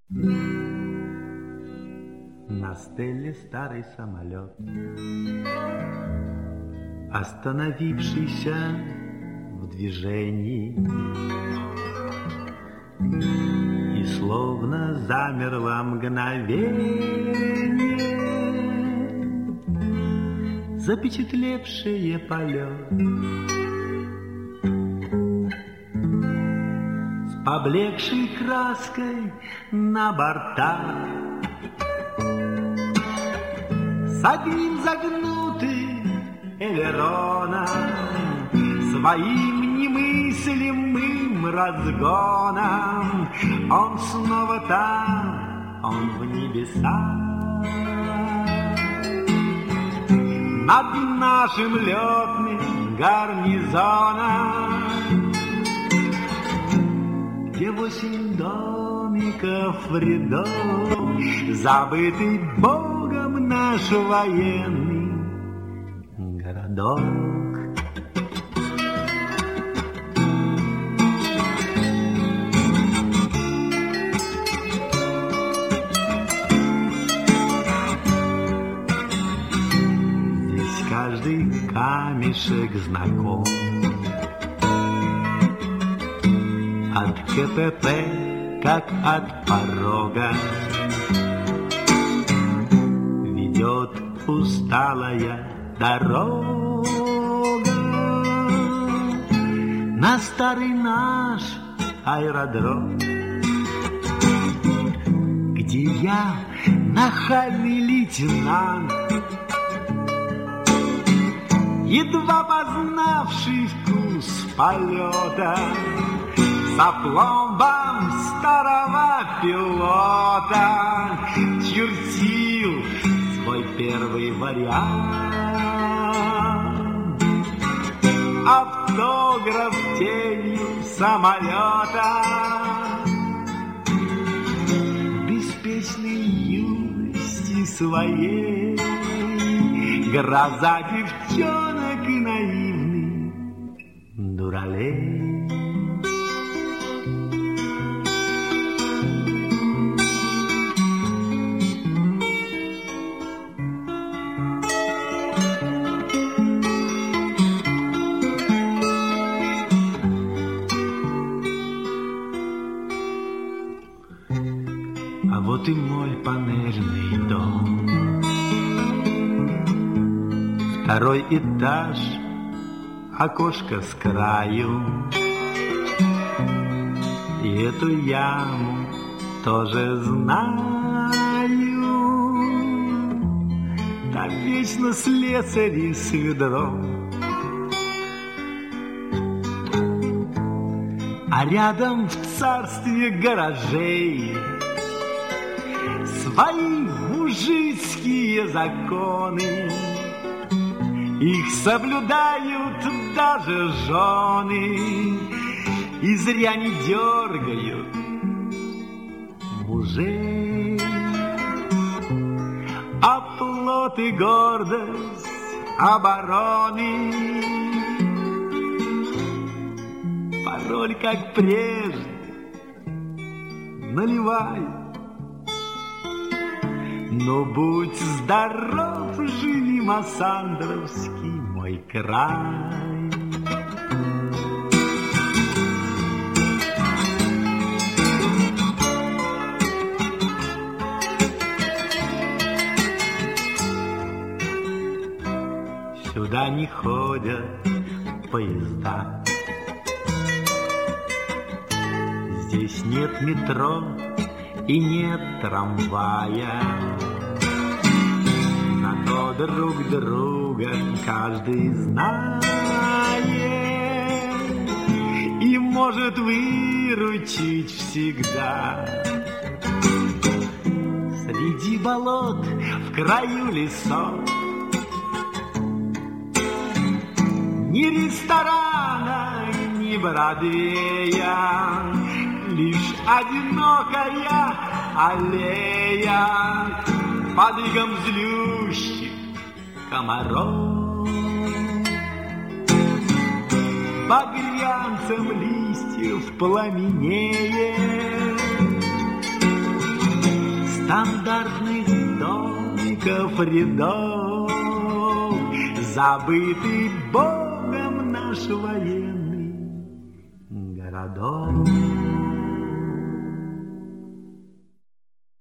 На стеле старый самолет, остановившийся в движении, и словно замерло мгновение, запечатлевшее полет. С поблекшей краской на бортах, с одним загнутым элероном, своим немыслимым разгоном, он снова там, он в небесах. Над нашим летным гарнизоном, где 8 домиков в рядов, забытый Богом наш военный городок. Здесь каждый камешек знаком, от КПП, как от порога, ведет усталая дорога на старый наш аэродром, где я, нахальный лейтенант, едва познавший вкус полета, с опломбом старого пилота чертил свой первый вариант. Автограф тенью самолета, беспечной юности своей, гроза девчонок и наивный дуралей. А вот и мой панельный дом, второй этаж, окошко с краю, и эту яму тоже знаю. Там вечно слесари с ведром, а рядом в царстве гаражей свои мужицкие законы. Их соблюдают даже жены, и зря не дергают мужей. Оплот и гордость обороны, пароль как прежде, наливай. Но будь здоров, живи, Массандровский мой край. Сюда не ходят поезда, здесь нет метро и нет трамвая, зато друг друга каждый знает и может выручить всегда. Среди болот, в краю лесов, ни ресторана, ни Бродвея, лишь одинокая аллея под игом злющих комаров. Багрянцем листьев пламенеет стандартных домиков рядов, забытый Богом наш военный городок.